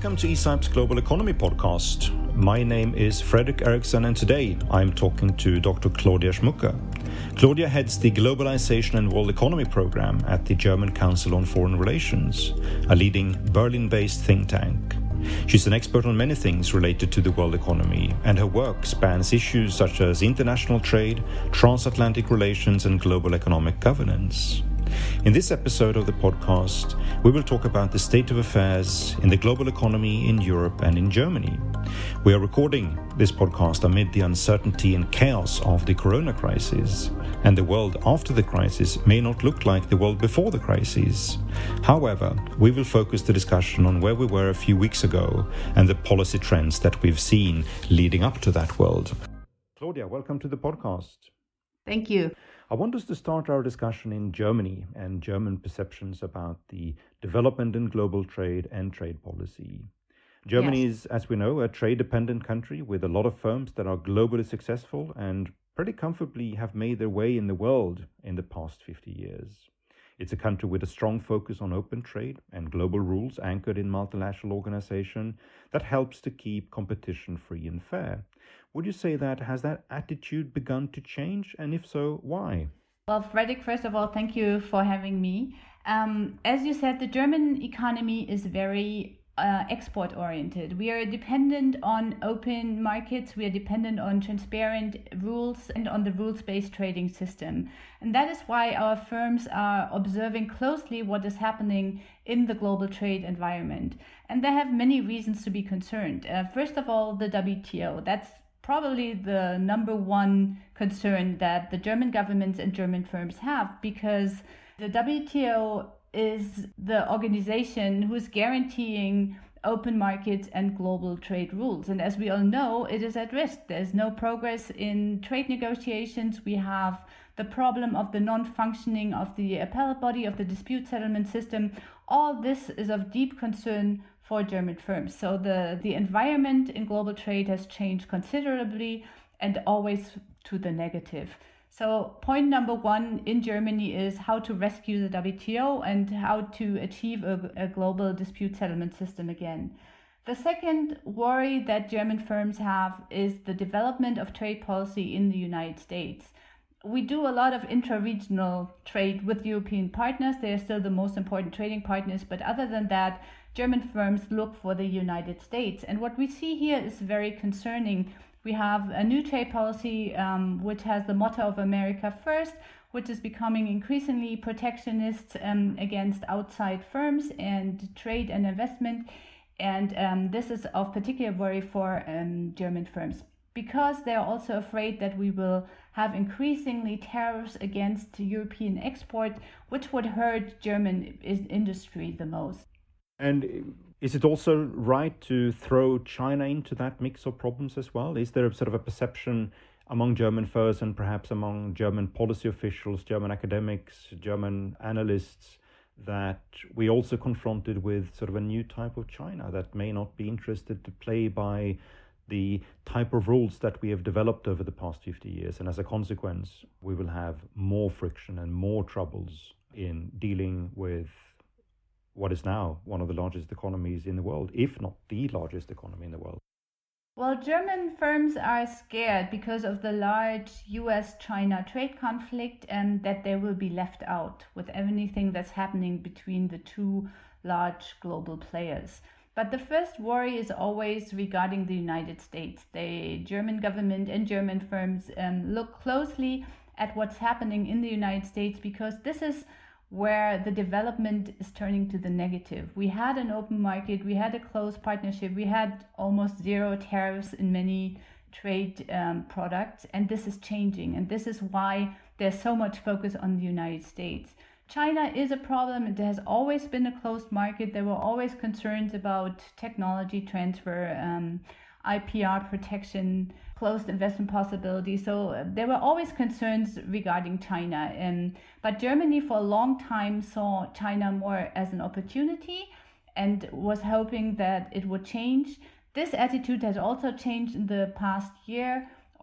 Welcome to eSIP's Global Economy Podcast. My name is Fredrik Eriksson, and today I'm talking to Dr. Claudia Schmucke. Claudia heads the Globalization and World Economy Program at the German Council on Foreign Relations, a leading Berlin-based think tank. She's an expert on many things related to the world economy, and her work spans issues such as international trade, transatlantic relations, and global economic governance. In this episode of the podcast, we will talk about the state of affairs in the global economy in Europe and in Germany. We are recording this podcast amid the uncertainty and chaos of the corona crisis, and the world after the crisis may not look like the world before the crisis. However, we will focus the discussion on where we were a few weeks ago and the policy trends that we've seen leading up to that world. Claudia, welcome to the podcast. Thank you. I want us to start our discussion in Germany and German perceptions about the development in global trade and trade policy. Germany is, as we know, a trade-dependent country with a lot of firms that are globally successful and pretty comfortably have made their way in the world in the past 50 years. It's a country with a strong focus on open trade and global rules anchored in multilateral organization that helps to keep competition free and fair. Would you say that has that attitude begun to change? And if so, why? Well, Fredrik, first of all, thank you for having me. As you said, the German economy is very export-oriented. We are dependent on open markets, we are dependent on transparent rules and on the rules-based trading system. And that is why our firms are observing closely what is happening in the global trade environment. And they have many reasons to be concerned. First of all, the WTO. That's probably the number one concern that the German governments and German firms have, because the WTO is the organization who's guaranteeing open markets and global trade rules. And as we all know, it is at risk. There's no progress in trade negotiations. We have the problem of the non-functioning of the appellate body, of the dispute settlement system. All this is of deep concern for German firms. So the environment in global trade has changed considerably and always to the negative. So point number one in Germany is how to rescue the WTO and how to achieve a global dispute settlement system again. The second worry that German firms have is the development of trade policy in the United States. We do a lot of intra-regional trade with European partners. They are still the most important trading partners. But other than that, German firms look for the United States. And what we see here is very concerning. We have a new trade policy which has the motto of America First, which is becoming increasingly protectionist against outside firms and trade and investment. And this is of particular worry for German firms, because they're also afraid that we will have increasingly tariffs against European export, which would hurt German industry the most. And is it also right to throw China into that mix of problems as well? Is there a sort of a perception among German firms and perhaps among German policy officials, German academics, German analysts, that we also confronted with sort of a new type of China that may not be interested to play by the type of rules that we have developed over the past 50 years? And as a consequence, we will have more friction and more troubles in dealing with what is now one of the largest economies in the world, if not the largest economy in the world. Well, German firms are scared because of the large US-China trade conflict and that they will be left out with anything that's happening between the two large global players. But the first worry is always regarding the United States. The German government and German firms look closely at what's happening in the United States, because this is where the development is turning to the negative. We had an open market, we had a close partnership, we had almost zero tariffs in many trade products, and this is changing. And this is why there's so much focus on the United States. China is a problem. It has always been a closed market. There were always concerns about technology transfer, IPR protection, closed investment possibilities. So there were always concerns regarding China. But Germany for a long time saw China more as an opportunity and was hoping that it would change. This attitude has also changed in the past year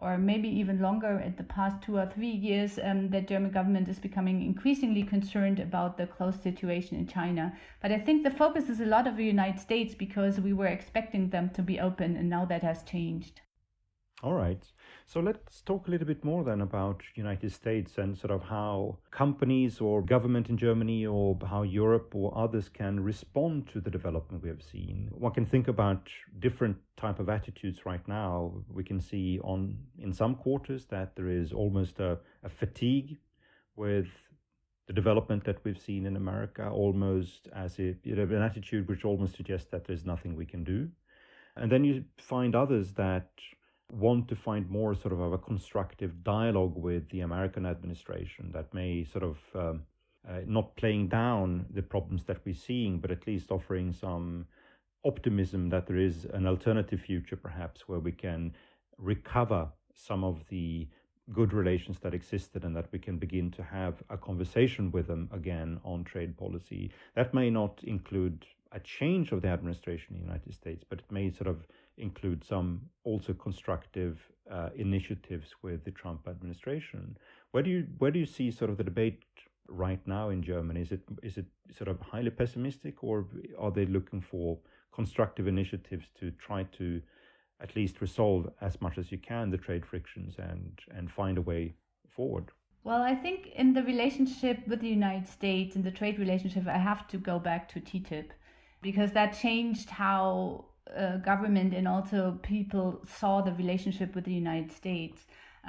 or maybe even longer at the past 2 or 3 years, the German government is becoming increasingly concerned about the closed situation in China. But I think the focus is a lot of the United States because we were expecting them to be open, and now that has changed. All right. So let's talk a little bit more then about United States and sort of how companies or government in Germany or how Europe or others can respond to the development we have seen. One can think about different type of attitudes right now. We can see in some quarters that there is almost a fatigue with the development that we've seen in America, almost as if an attitude which almost suggests that there's nothing we can do. And then you find others that want to find more sort of a constructive dialogue with the American administration that may sort of not playing down the problems that we're seeing, but at least offering some optimism that there is an alternative future, perhaps, where we can recover some of the good relations that existed and that we can begin to have a conversation with them again on trade policy. That may not include a change of the administration in the United States, but it may sort of include some also constructive initiatives with the Trump administration. Where do you see sort of the debate right now in Germany? Is it sort of highly pessimistic, or are they looking for constructive initiatives to try to at least resolve as much as you can the trade frictions and find a way forward? Well, I think in the relationship with the United States, in the trade relationship, I have to go back to TTIP, because that changed how government and also people saw the relationship with the United States.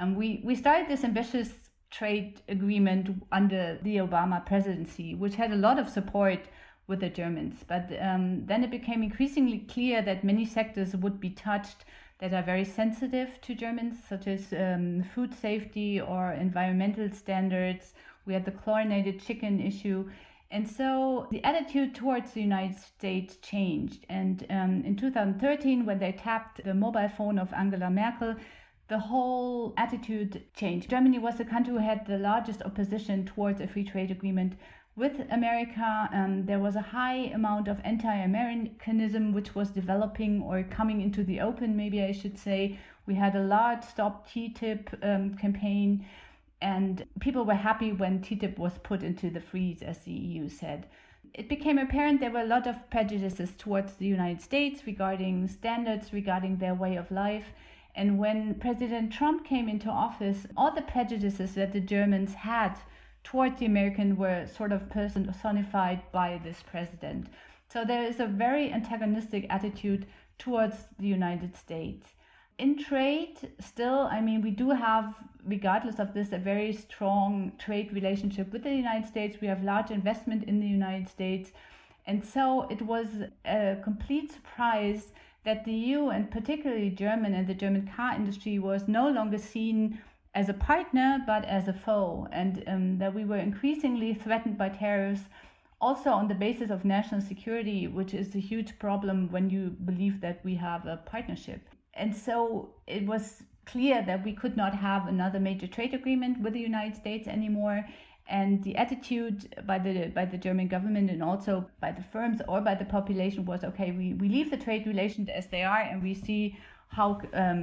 We started this ambitious trade agreement under the Obama presidency, which had a lot of support with the Germans. But then it became increasingly clear that many sectors would be touched that are very sensitive to Germans, such as food safety or environmental standards. We had the chlorinated chicken issue. And so the attitude towards the United States changed. And in 2013, when they tapped the mobile phone of Angela Merkel, the whole attitude changed. Germany was the country who had the largest opposition towards a free trade agreement with America. There was a high amount of anti-Americanism which was developing or coming into the open, maybe I should say. We had a large Stop TTIP campaign. And people were happy when TTIP was put into the freeze, as the EU said. It became apparent there were a lot of prejudices towards the United States regarding standards, regarding their way of life. And when President Trump came into office, all the prejudices that the Germans had towards the American were sort of personified by this president. So there is a very antagonistic attitude towards the United States. In trade, still, I mean, we do have, regardless of this, a very strong trade relationship with the United States. We have large investment in the United States. And so it was a complete surprise that the EU, and particularly German and the German car industry, was no longer seen as a partner, but as a foe. And that we were increasingly threatened by tariffs, also on the basis of national security, which is a huge problem when you believe that we have a partnership. And so it was clear that we could not have another major trade agreement with the United States anymore. And the attitude by the German government and also by the firms or by the population was, okay, we leave the trade relations as they are, and we see how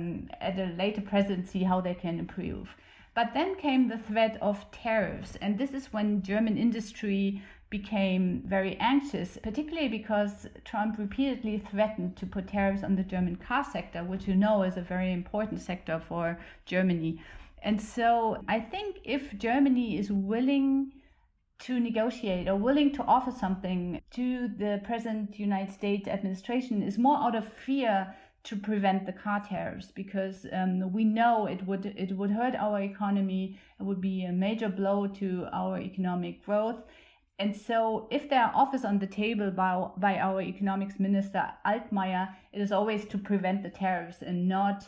at a later presidency how they can improve. But then came the threat of tariffs, and this is when German industry became very anxious, particularly because Trump repeatedly threatened to put tariffs on the German car sector, which you know is a very important sector for Germany. And so I think if Germany is willing to negotiate or willing to offer something to the present United States administration, is more out of fear to prevent the car tariffs, because we know it would hurt our economy. It would be a major blow to our economic growth. And so if there are offers on the table by our economics minister Altmaier, it is always to prevent the tariffs and not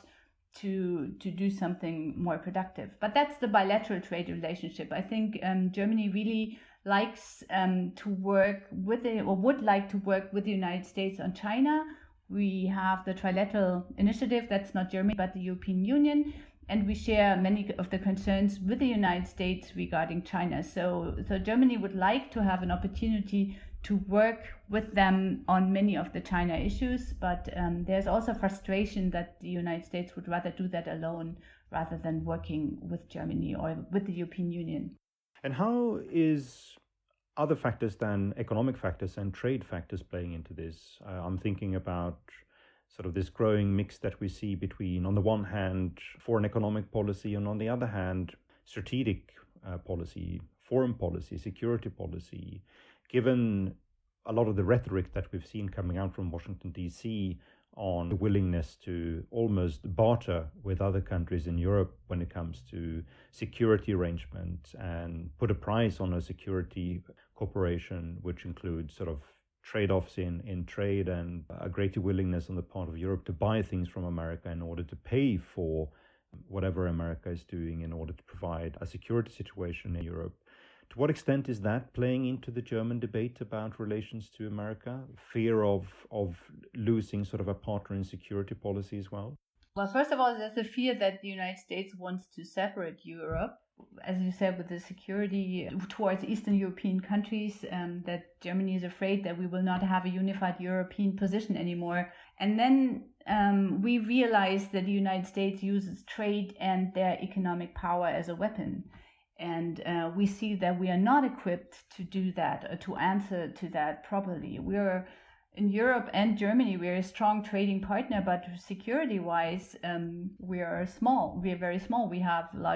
to do something more productive. But that's the bilateral trade relationship. I think Germany really likes to work with would like to work with the United States on China. We have the trilateral initiative, that's not Germany, but the European Union. And we share many of the concerns with the United States regarding China. So Germany would like to have an opportunity to work with them on many of the China issues. But there's also frustration that the United States would rather do that alone rather than working with Germany or with the European Union. And how is other factors than economic factors and trade factors playing into this? I'm thinking about sort of this growing mix that we see between, on the one hand, foreign economic policy, and on the other hand, strategic policy, foreign policy, security policy. Given a lot of the rhetoric that we've seen coming out from Washington, D.C., on the willingness to almost barter with other countries in Europe when it comes to security arrangements and put a price on a security cooperation, which includes sort of trade-offs in trade and a greater willingness on the part of Europe to buy things from America in order to pay for whatever America is doing in order to provide a security situation in Europe. To what extent is that playing into the German debate about relations to America? Fear of losing sort of a partner in security policy as well? Well, first of all, there's a fear that the United States wants to separate Europe, as you said, with the security towards Eastern European countries, that Germany is afraid that we will not have a unified European position anymore. And then we realize that the United States uses trade and their economic power as a weapon. And we see that we are not equipped to do that, or to answer to that properly. We're in Europe and Germany, we're a strong trading partner, but security-wise, we are small. We are very small. We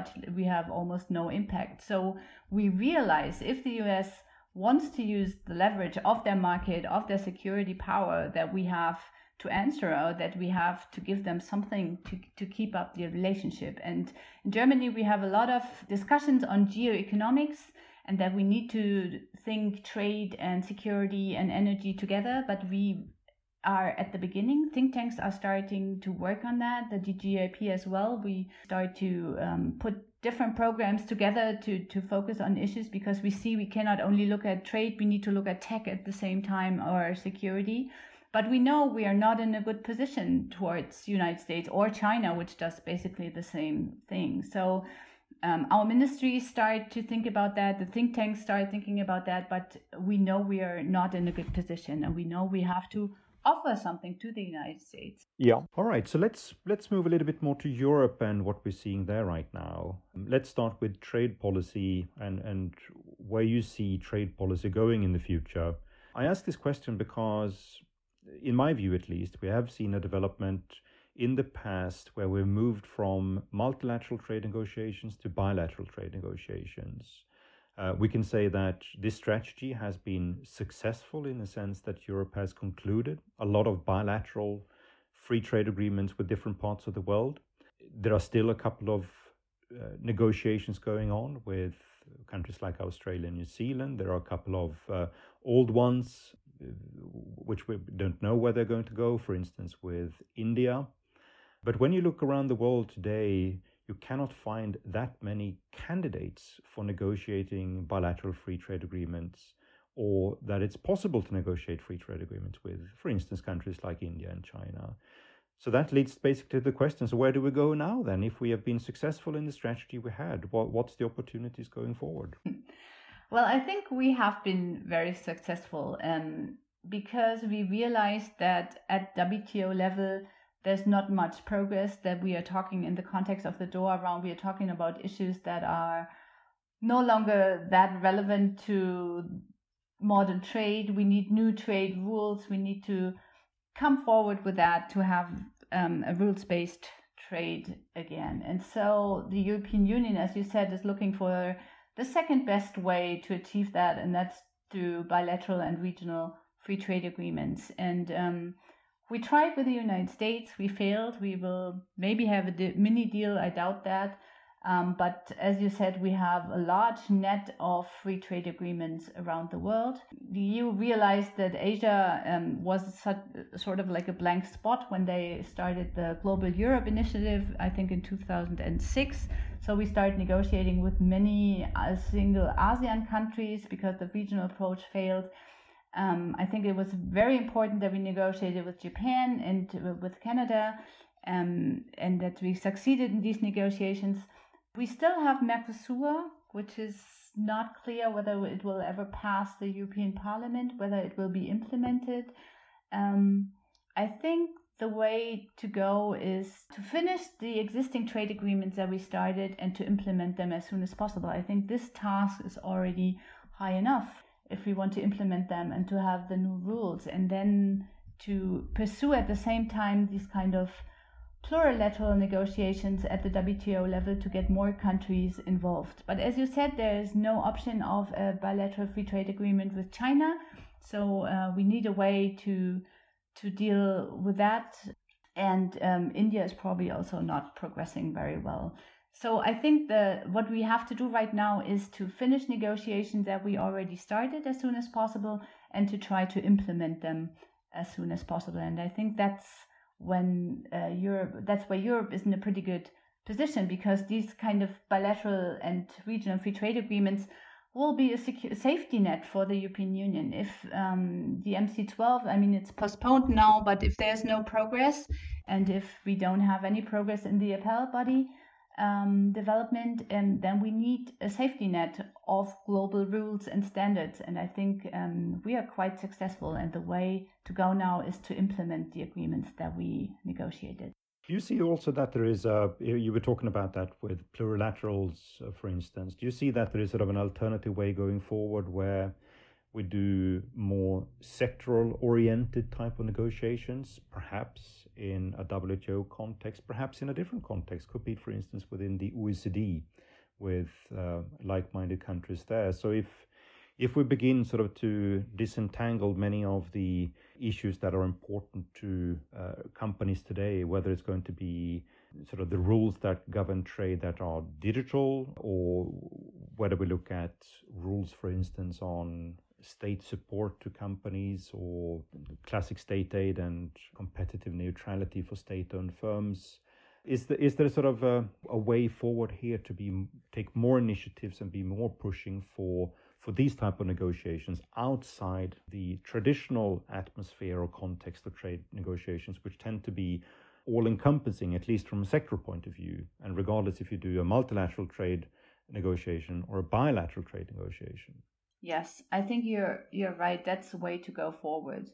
have almost no impact. So we realize if the US wants to use the leverage of their market, of their security power, that we have to answer, or that we have to give them something to keep up the relationship. And in Germany, we have a lot of discussions on geoeconomics, and that we need to think trade and security and energy together. But we are at the beginning. Think tanks are starting to work on that, the DGIP as well. We start to put different programs together to focus on issues, because we see we cannot only look at trade, we need to look at tech at the same time, or security. But we know we are not in a good position towards the United States or China, which does basically the same thing. So our ministries start to think about that. The think tanks start thinking about that. But we know we are not in a good position, and we know we have to offer something to the United States. Yeah. All right. So let's move a little bit more to Europe and what we're seeing there right now. Let's start with trade policy and where you see trade policy going in the future. I ask this question because, in my view at least, we have seen a development in the past where we've moved from multilateral trade negotiations to bilateral trade negotiations. We can say that this strategy has been successful in the sense that Europe has concluded a lot of bilateral free trade agreements with different parts of the world. There are still a couple of negotiations going on with countries like Australia and New Zealand. There are a couple of old ones which we don't know where they're going to go, for instance, with India. But when you look around the world today, you cannot find that many candidates for negotiating bilateral free trade agreements, or that it's possible to negotiate free trade agreements with, for instance, countries like India and China. So that leads basically to the question, so where do we go now then? If we have been successful in the strategy we had, what's the opportunities going forward? Well, I think we have been very successful because we realized that at WTO level, there's not much progress, that we are talking in the context of the Doha round. We are talking about issues that are no longer that relevant to modern trade. We need new trade rules. We need to come forward with that to have a rules-based trade again. And so the European Union, as you said, is looking for the second best way to achieve that, and that's through bilateral and regional free trade agreements. And we tried with the United States, we failed. We will maybe have a mini deal, I doubt that. But as you said, we have a large net of free trade agreements around the world. The EU realized that Asia was sort of like a blank spot when they started the Global Europe Initiative, I think in 2006. So we started negotiating with many single ASEAN countries because the regional approach failed. I think it was very important that we negotiated with Japan and with Canada, and that we succeeded in these negotiations. We still have Mercosur, which is not clear whether it will ever pass the European Parliament, whether it will be implemented. I think the way to go is to finish the existing trade agreements that we started and to implement them as soon as possible. I think this task is already high enough if we want to implement them and to have the new rules, and then to pursue at the same time these kind of plurilateral negotiations at the WTO level to get more countries involved. But as you said, there is no option of a bilateral free trade agreement with China, so we need a way to deal with that. And India is probably also not progressing very well. So I think what we have to do right now is to finish negotiations that we already started as soon as possible and to try to implement them as soon as possible. And I think that's when that's where Europe is in a pretty good position, because these kind of bilateral and regional free trade agreements will be a safety net for the European Union. If the MC12, I mean, it's postponed now, but if there's no progress and if we don't have any progress in the appellate body development, and then we need a safety net of global rules and standards. And I think we are quite successful, and the way to go now is to implement the agreements that we negotiated. Do you see also that there is you were talking about that with plurilaterals, for instance. Do you see that there is sort of an alternative way going forward where we do more sectoral-oriented type of negotiations, perhaps in a WTO context, perhaps in a different context? Could be, for instance, within the OECD with like-minded countries there. So if we begin sort of to disentangle many of the issues that are important to companies today, whether it's going to be sort of the rules that govern trade that are digital, or whether we look at rules, for instance, on state support to companies or classic state aid and competitive neutrality for state-owned firms. Is there sort of a way forward here to take more initiatives and be more pushing for these type of negotiations outside the traditional atmosphere or context of trade negotiations, which tend to be all-encompassing, at least from a sectoral point of view, and regardless if you do a multilateral trade negotiation or a bilateral trade negotiation? Yes, I think you're right. That's the way to go forward.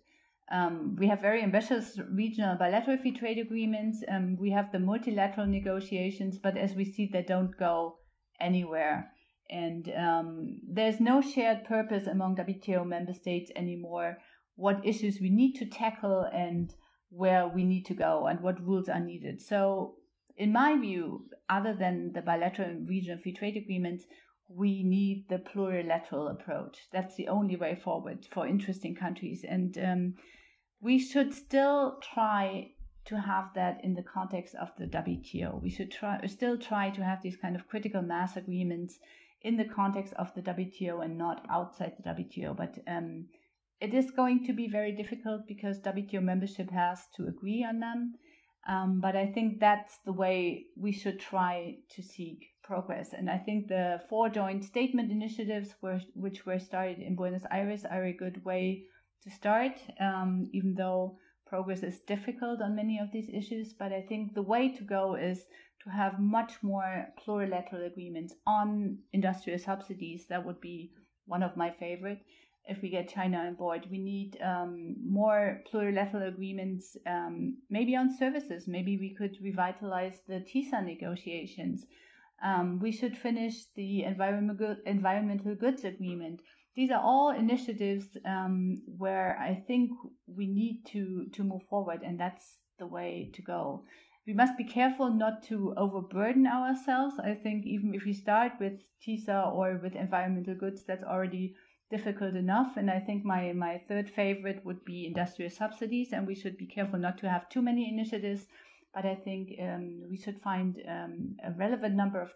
We have very ambitious regional bilateral free trade agreements. We have the multilateral negotiations, but as we see, they don't go anywhere. And there's no shared purpose among WTO member states anymore, what issues we need to tackle and where we need to go and what rules are needed. So in my view, other than the bilateral and regional free trade agreements, we need the plurilateral approach. That's the only way forward for interesting countries. And we should still try to have that in the context of the WTO. We should still try to have these kind of critical mass agreements in the context of the WTO and not outside the WTO. But it is going to be very difficult because WTO membership has to agree on them. But I think that's the way we should try to seek progress. And I think the 4 joint statement initiatives which were started in Buenos Aires are a good way to start, even though progress is difficult on many of these issues. But I think the way to go is to have much more plurilateral agreements on industrial subsidies. That would be one of my favorite. If we get China on board, we need more plurilateral agreements, maybe on services. Maybe we could revitalize the TISA negotiations. We should finish the environmental goods agreement. These are all initiatives where I think we need to move forward, and that's the way to go. We must be careful not to overburden ourselves. I think even if we start with TISA or with environmental goods, that's already difficult enough. And I think my third favorite would be industrial subsidies, and we should be careful not to have too many initiatives. But I think we should find a relevant number of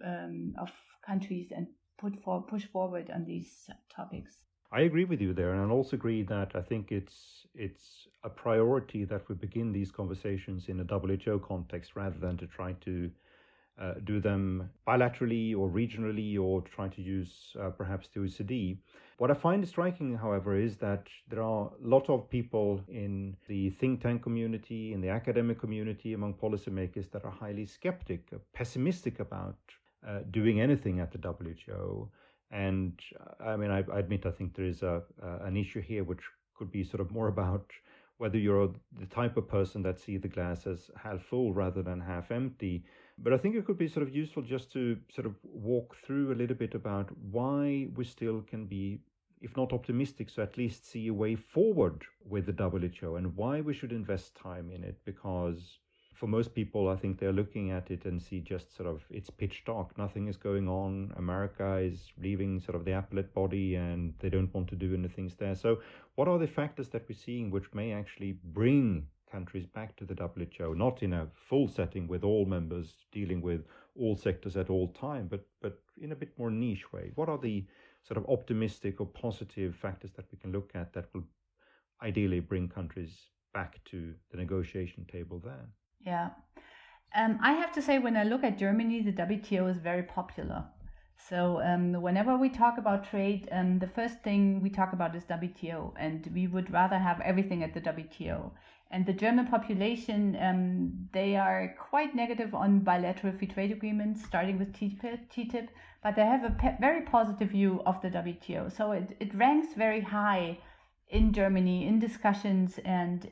countries and push forward on these topics. I agree with you there, and I also agree that I think it's a priority that we begin these conversations in a WHO context rather than to try to do them bilaterally or regionally or try to use perhaps the OECD. What I find striking, however, is that there are a lot of people in the think tank community, in the academic community, among policymakers that are highly skeptic, pessimistic about doing anything at the WTO. And I mean, I admit, I think there is an issue here which could be sort of more about whether you're the type of person that see the glass as half full rather than half empty. But I think it could be sort of useful just to sort of walk through a little bit about why we still can be, if not optimistic, so at least see a way forward with the WHO and why we should invest time in it. Because for most people, I think they're looking at it and see just sort of it's pitch dark. Nothing is going on. America is leaving sort of the appellate body and they don't want to do anything there. So what are the factors that we're seeing which may actually bring countries back to the WHO, not in a full setting with all members dealing with all sectors at all time, but in a bit more niche way? What are the sort of optimistic or positive factors that we can look at that will ideally bring countries back to the negotiation table there? Yeah. I have to say, when I look at Germany, the WTO is very popular. So whenever we talk about trade, the first thing we talk about is WTO, and we would rather have everything at the WTO. And the German population, they are quite negative on bilateral free trade agreements, starting with TTIP, but they have a very positive view of the WTO. So it ranks very high in Germany in discussions and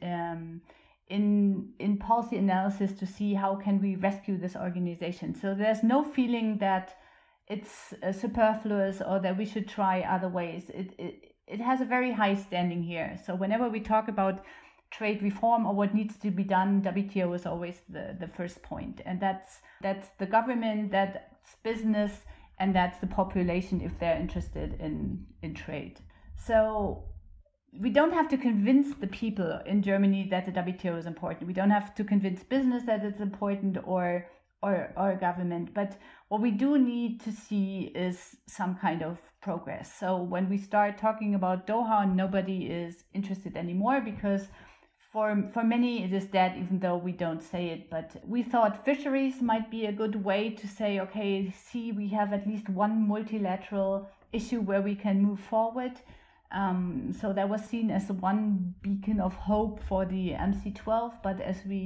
in policy analysis to see how can we rescue this organization. So there's no feeling that it's superfluous or that we should try other ways. It has a very high standing here. So whenever we talk about trade reform or what needs to be done, WTO is always the first point. And that's the government, that's business, and that's the population if they're interested in trade. So we don't have to convince the people in Germany that the WTO is important. We don't have to convince business that it's important or government. But what we do need to see is some kind of progress. So when we start talking about Doha, nobody is interested anymore because for many it is dead, even though we don't say it. But we thought fisheries might be a good way to say, okay, see, we have at least one multilateral issue where we can move forward. So that was seen as one beacon of hope for the MC12. But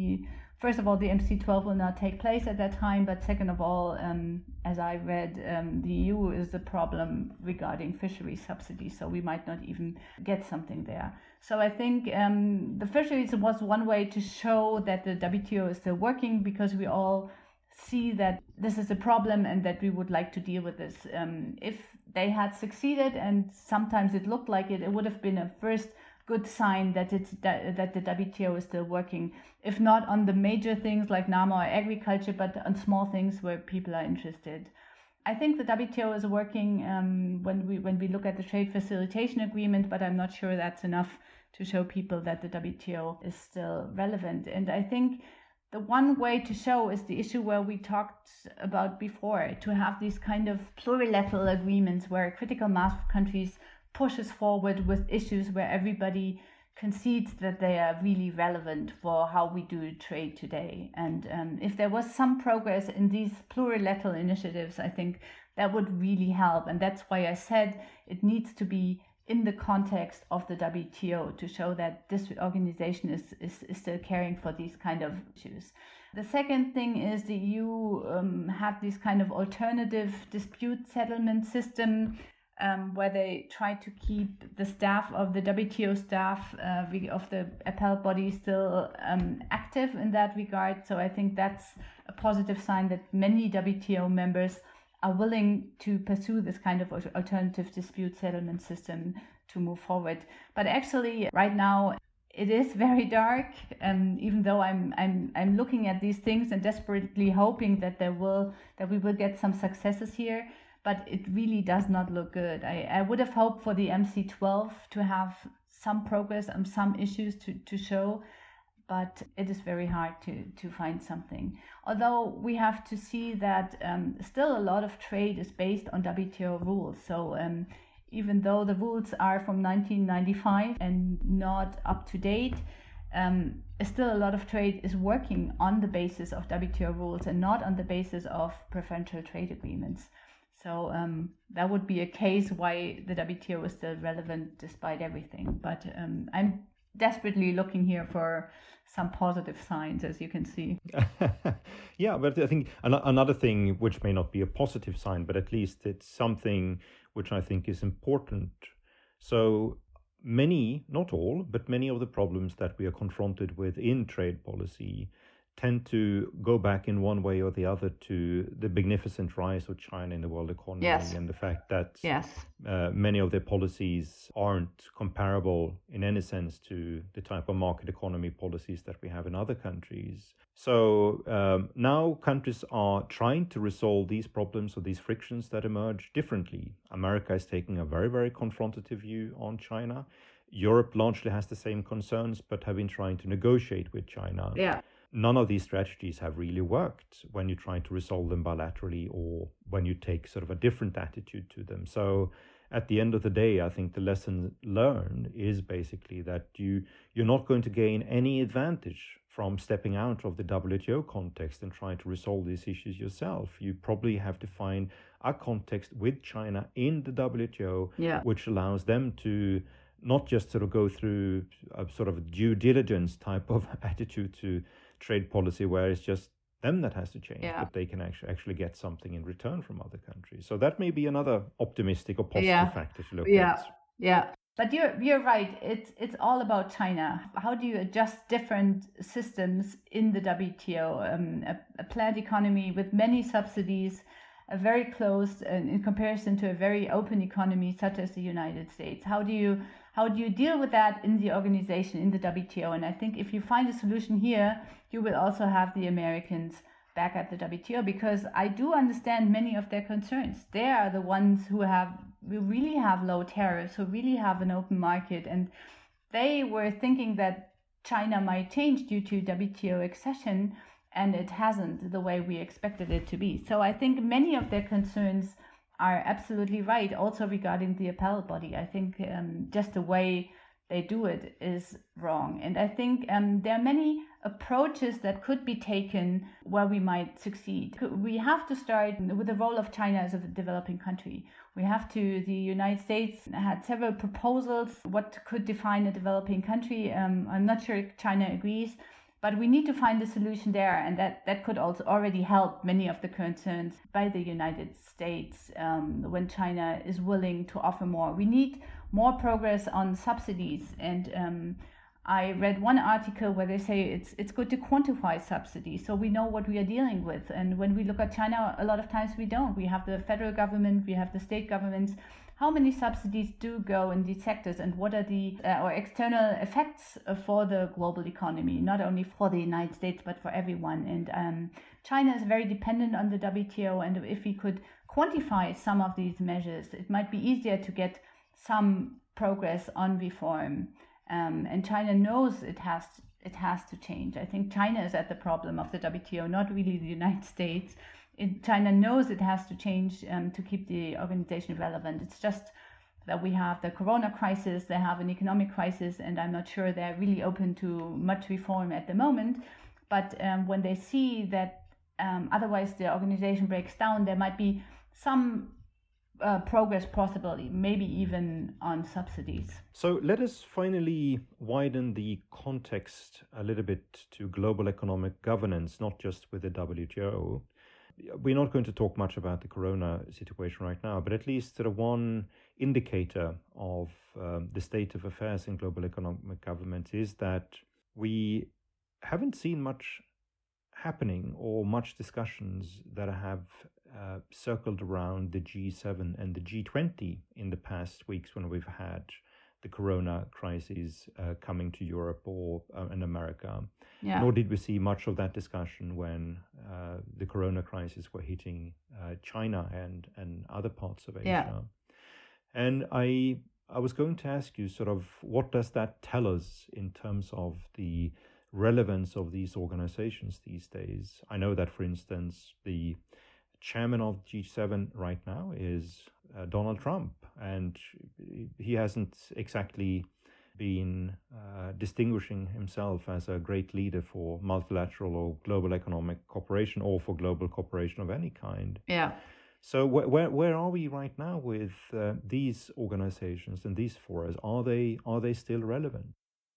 first of all, the MC12 will not take place at that time. But second of all, as I read, the EU is the problem regarding fishery subsidies. So we might not even get something there. So I think the fisheries was one way to show that the WTO is still working, because we all see that this is a problem and that we would like to deal with this. If they had succeeded, and sometimes it looked like it would have been a first good sign that the WTO is still working, if not on the major things like NAMA or agriculture, but on small things where people are interested. I think the WTO is working when we look at the trade facilitation agreement, but I'm not sure that's enough to show people that the WTO is still relevant. And I think the one way to show is the issue where we talked about before, to have these kind of plurilateral agreements where a critical mass of countries pushes forward with issues where everybody concedes that they are really relevant for how we do trade today. And if there was some progress in these plurilateral initiatives, I think that would really help. And that's why I said it needs to be in the context of the WTO to show that this organization is still caring for these kind of issues. The second thing is the EU had this kind of alternative dispute settlement system where they try to keep the staff of the WTO staff of the appellate body still active in that regard. So I think that's a positive sign that many WTO members are willing to pursue this kind of alternative dispute settlement system to move forward. But actually, right now, it is very dark. Even though I'm looking at these things and desperately hoping that we will get some successes here, but it really does not look good. I would have hoped for the MC12 to have some progress on some issues to show, but it is very hard to find something. Although we have to see that still a lot of trade is based on WTO rules. So even though the rules are from 1995 and not up to date, still a lot of trade is working on the basis of WTO rules and not on the basis of preferential trade agreements. So that would be a case why the WTO is still relevant despite everything. But I'm desperately looking here for some positive signs, as you can see. Yeah, but I think another thing which may not be a positive sign, but at least it's something which I think is important. So many, not all, but many of the problems that we are confronted with in trade policy tend to go back in one way or the other to the magnificent rise of China in the world economy, and the fact that many of their policies aren't comparable in any sense to the type of market economy policies that we have in other countries. So now countries are trying to resolve these problems or these frictions that emerge differently. America is taking a very, very confrontative view on China. Europe largely has the same concerns, but have been trying to negotiate with China. None of these strategies have really worked when you try to resolve them bilaterally or when you take sort of a different attitude to them. So at the end of the day, I think the lesson learned is basically that you're not going to gain any advantage from stepping out of the WTO context and trying to resolve these issues yourself. You probably have to find a context with China in the WTO, which allows them to not just sort of go through a sort of due diligence type of attitude to trade policy where it's just them that has to change, but they can actually get something in return from other countries. So that may be another optimistic or positive factor to look at. But you're right. It's all about China. How do you adjust different systems in the WTO? A planned economy with many subsidies, a very closed in comparison to a very open economy such as the United States. How do you deal with that in the organization, in the WTO? And I think if you find a solution here, you will also have the Americans back at the WTO, because I do understand many of their concerns. They are the ones who really have low tariffs, who really have an open market, and they were thinking that China might change due to WTO accession, and it hasn't the way we expected it to be. So I think many of their concerns are absolutely right. Also regarding the appellate body, I think just the way they do it is wrong. And I think there are many approaches that could be taken where we might succeed. We have to start with the role of China as a developing country. The United States had several proposals what could define a developing country. I'm not sure if China agrees, but we need to find a solution there, and that could also already help many of the concerns by the United States when China is willing to offer more. We need more progress on subsidies, and I read one article where they say it's good to quantify subsidies so we know what we are dealing with. And when we look at China, a lot of times we don't. We have the federal government, we have the state governments. How many subsidies do go in these sectors, and what are the external effects for the global economy, not only for the United States, but for everyone? And China is very dependent on the WTO, and if we could quantify some of these measures, it might be easier to get some progress on reform. And China knows it has to change. I think China is at the problem of the WTO, not really the United States. China knows it has to change to keep the organization relevant. It's just that we have the corona crisis, they have an economic crisis, and I'm not sure they're really open to much reform at the moment. But when they see that otherwise the organization breaks down, there might be some progress possibility, maybe even on subsidies. So let us finally widen the context a little bit to global economic governance, not just with the WTO. We're not going to talk much about the corona situation right now, but at least sort of one indicator of the state of affairs in global economic governance is that we haven't seen much happening or much discussions that have circled around the G7 and the G20 in the past weeks when we've had the corona crisis coming to Europe or in America. Nor did we see much of that discussion when the corona crisis were hitting China and other parts of Asia. And I was going to ask you sort of what does that tell us in terms of the relevance of these organizations these days? I know that, for instance, the chairman of G7 right now is Donald Trump, and he hasn't exactly been distinguishing himself as a great leader for multilateral or global economic cooperation or for global cooperation of any kind. So where are we right now with these organizations and these forums? Are they still relevant?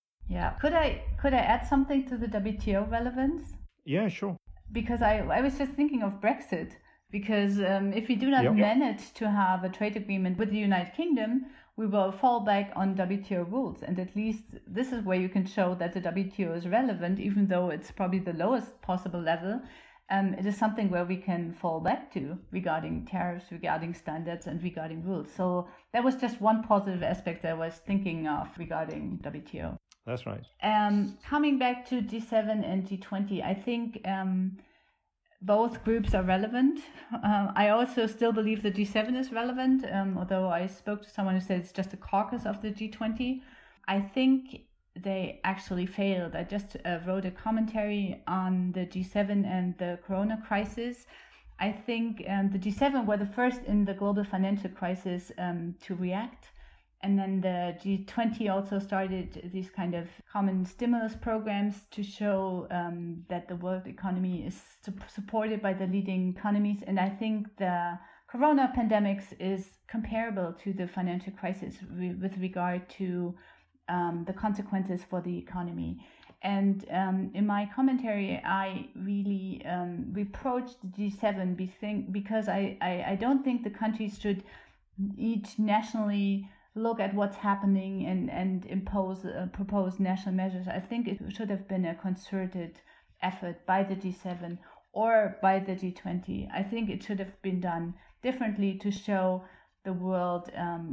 Could I add something to the WTO relevance? Yeah, sure. Because I was just thinking of Brexit. Because if we do not manage to have a trade agreement with the United Kingdom, we will fall back on WTO rules. And at least this is where you can show that the WTO is relevant, even though it's probably the lowest possible level. It is something where we can fall back to regarding tariffs, regarding standards, and regarding rules. So that was just one positive aspect I was thinking of regarding WTO. That's right. Coming back to G7 and G20, I think both groups are relevant. I also still believe the G7 is relevant, although I spoke to someone who said it's just a caucus of the G20. I think they actually failed. I just wrote a commentary on the G7 and the Corona crisis. I think the G7 were the first in the global financial crisis to react. And then the G20 also started these kind of common stimulus programs to show that the world economy is supported by the leading economies. And I think the Corona pandemic is comparable to the financial crisis with regard to the consequences for the economy. And in my commentary, I really reproached the G7 because I don't think the countries should each nationally look at what's happening and propose national measures. I think it should have been a concerted effort by the G7 or by the G20. I think it should have been done differently to show the world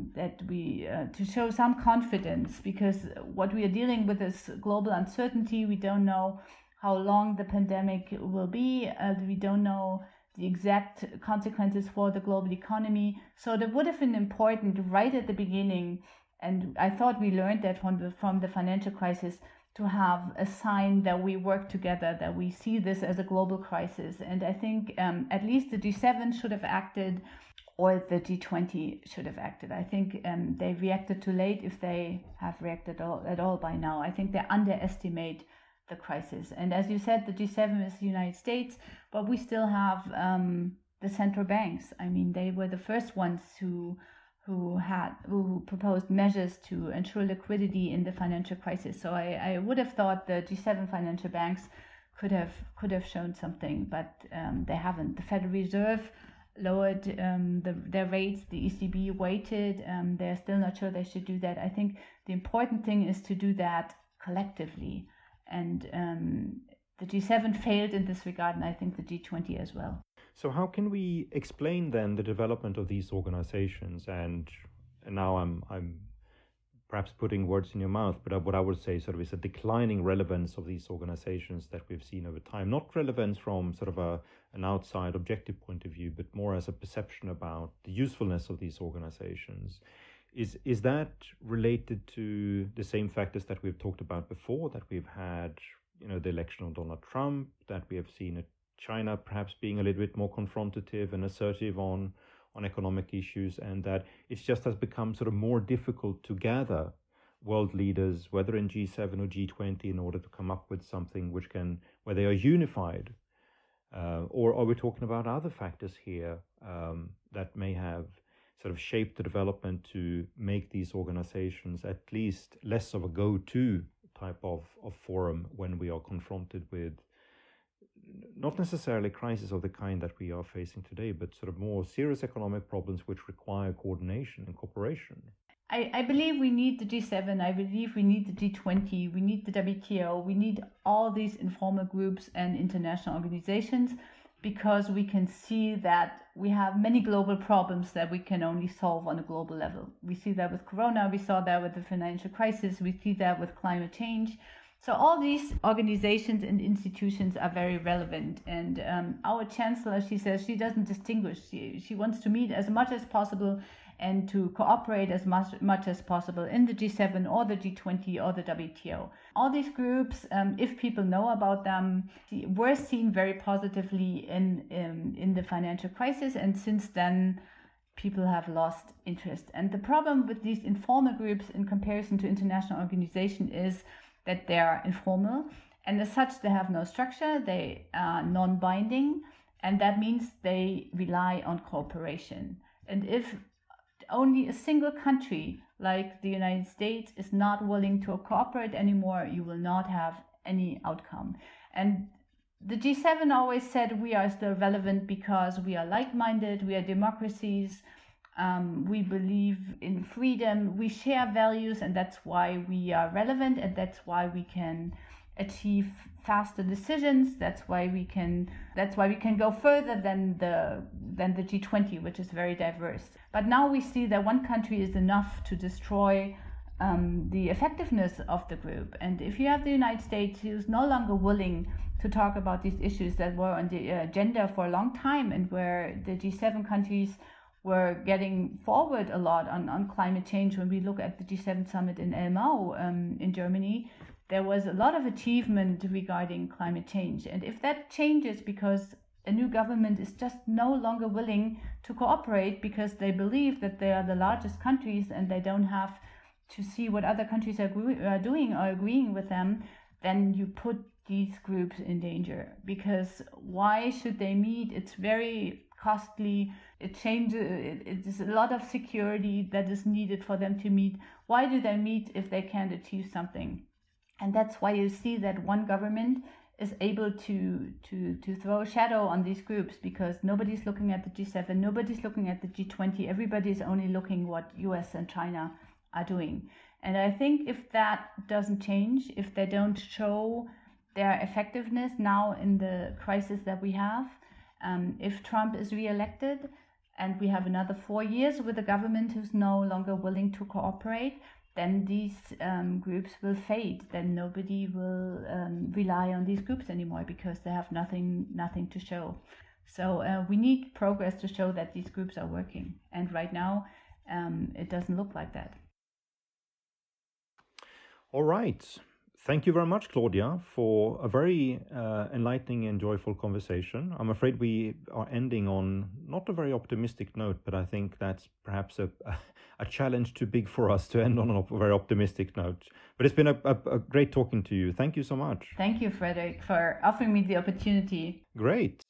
to show some confidence, because what we are dealing with is global uncertainty. We don't know how long the pandemic will be. We don't know the exact consequences for the global economy. So that would have been important right at the beginning, and I thought we learned that from the financial crisis, to have a sign that we work together, that we see this as a global crisis. And I think at least the G7 should have acted, or the G20 should have acted. I think they reacted too late, if they have reacted at all by now. I think they underestimate the crisis. And as you said, the G7 is the United States, but we still have the central banks. I mean, they were the first ones who proposed measures to ensure liquidity in the financial crisis. So I would have thought the G7 financial banks could have shown something, but they haven't. The Federal Reserve lowered their rates. The ECB waited. They're still not sure they should do that. I think the important thing is to do that collectively. And the G7 failed in this regard, and I think the G20 as well. So how can we explain then the development of these organizations? And now I'm perhaps putting words in your mouth, but what I would say sort of is a declining relevance of these organizations that we've seen over time. Not relevance from sort of an outside objective point of view, but more as a perception about the usefulness of these organizations. Is that related to the same factors that we've talked about before, that we've had, the election of Donald Trump, that we have seen China perhaps being a little bit more confrontative and assertive on economic issues, and that it just has become sort of more difficult to gather world leaders, whether in G7 or G20, in order to come up with something where they are unified? Or are we talking about other factors here that may have sort of shaped the development to make these organizations at least less of a go-to type of forum when we are confronted with not necessarily crises of the kind that we are facing today, but sort of more serious economic problems which require coordination and cooperation? I believe we need the G7, I believe we need the G20, we need the WTO, we need all these informal groups and international organizations, because we can see that we have many global problems that we can only solve on a global level. We see that with Corona, we saw that with the financial crisis, we see that with climate change. So all these organizations and institutions are very relevant. And our chancellor, she says she doesn't distinguish. She wants to meet as much as possible and to cooperate as much as possible in the G7 or the G20 or the WTO. All these groups, if people know about them, were seen very positively in the financial crisis, and since then people have lost interest. And the problem with these informal groups in comparison to international organizations is that they are informal, and as such they have no structure, they are non-binding, and that means they rely on cooperation. And if only a single country like the United States is not willing to cooperate anymore, you will not have any outcome. And the G7 always said we are still relevant because we are like-minded, we are democracies, We believe in freedom. We share values, and that's why we are relevant, and that's why we can achieve faster decisions. That's why we can go further than the G20, which is very diverse. But now we see that one country is enough to destroy the effectiveness of the group. And if you have the United States, who's no longer willing to talk about these issues that were on the agenda for a long time, and where the G7 countries were getting forward a lot on climate change. When we look at the G7 summit in Elmau in Germany, there was a lot of achievement regarding climate change. And if that changes because a new government is just no longer willing to cooperate because they believe that they are the largest countries and they don't have to see what other countries are doing or agreeing with them, then you put these groups in danger. Because why should they meet? It's very costly. It is a lot of security that is needed for them to meet. Why do they meet if they can't achieve something? And that's why you see that one government is able to throw a shadow on these groups, because nobody's looking at the G7, nobody's looking at the G20, everybody's only looking what US and China are doing. And I think if that doesn't change, if they don't show their effectiveness now in the crisis that we have, if Trump is re-elected and we have another 4 years with a government who's no longer willing to cooperate, then these groups will fade. Then nobody will rely on these groups anymore because they have nothing to show. So we need progress to show that these groups are working. And right now, it doesn't look like that. All right. Thank you very much, Claudia, for a very enlightening and joyful conversation. I'm afraid we are ending on not a very optimistic note, but I think that's perhaps a challenge too big for us to end on a very optimistic note. But it's been a great talking to you. Thank you so much. Thank you, Frederick, for offering me the opportunity. Great.